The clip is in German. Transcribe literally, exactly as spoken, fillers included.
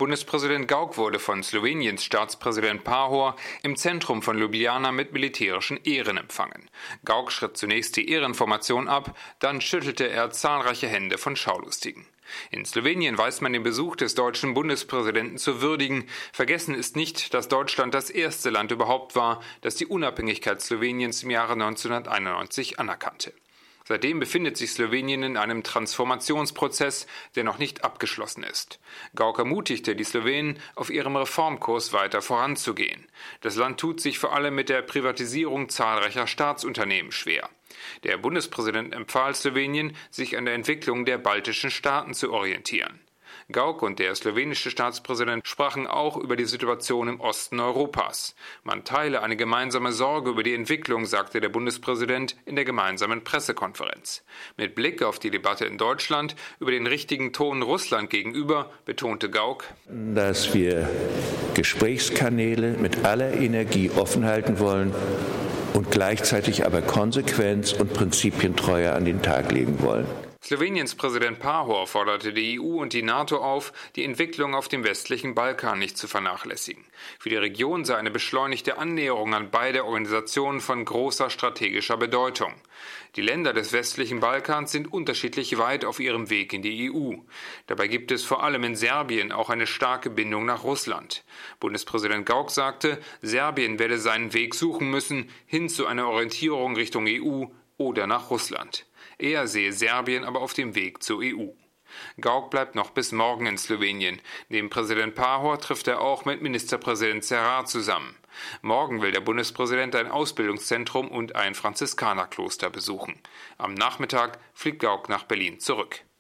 Bundespräsident Gauck wurde von Sloweniens Staatspräsident Pahor im Zentrum von Ljubljana mit militärischen Ehren empfangen. Gauck schritt zunächst die Ehrenformation ab, dann schüttelte er zahlreiche Hände von Schaulustigen. In Slowenien weiß man den Besuch des deutschen Bundespräsidenten zu würdigen. Vergessen ist nicht, dass Deutschland das erste Land überhaupt war, das die Unabhängigkeit Sloweniens im Jahre neunzehnhunderteinundneunzig anerkannte. Seitdem befindet sich Slowenien in einem Transformationsprozess, der noch nicht abgeschlossen ist. Gauck ermutigte die Slowenen, auf ihrem Reformkurs weiter voranzugehen. Das Land tut sich vor allem mit der Privatisierung zahlreicher Staatsunternehmen schwer. Der Bundespräsident empfahl Slowenien, sich an der Entwicklung der baltischen Staaten zu orientieren. Gauck und der slowenische Staatspräsident sprachen auch über die Situation im Osten Europas. Man teile eine gemeinsame Sorge über die Entwicklung, sagte der Bundespräsident in der gemeinsamen Pressekonferenz. Mit Blick auf die Debatte in Deutschland über den richtigen Ton Russland gegenüber betonte Gauck, dass wir Gesprächskanäle mit aller Energie offen halten wollen und gleichzeitig aber Konsequenz und Prinzipientreue an den Tag legen wollen. Sloweniens Präsident Pahor forderte die E U und die NATO auf, die Entwicklung auf dem westlichen Balkan nicht zu vernachlässigen. Für die Region sei eine beschleunigte Annäherung an beide Organisationen von großer strategischer Bedeutung. Die Länder des westlichen Balkans sind unterschiedlich weit auf ihrem Weg in die E U. Dabei gibt es vor allem in Serbien auch eine starke Bindung nach Russland. Bundespräsident Gauck sagte, Serbien werde seinen Weg suchen müssen, hin zu einer Orientierung Richtung E U oder nach Russland. Er sehe Serbien aber auf dem Weg zur E U. Gauck bleibt noch bis morgen in Slowenien. Neben Präsident Pahor trifft er auch mit Ministerpräsident Cerar zusammen. Morgen will der Bundespräsident ein Ausbildungszentrum und ein Franziskanerkloster besuchen. Am Nachmittag fliegt Gauck nach Berlin zurück.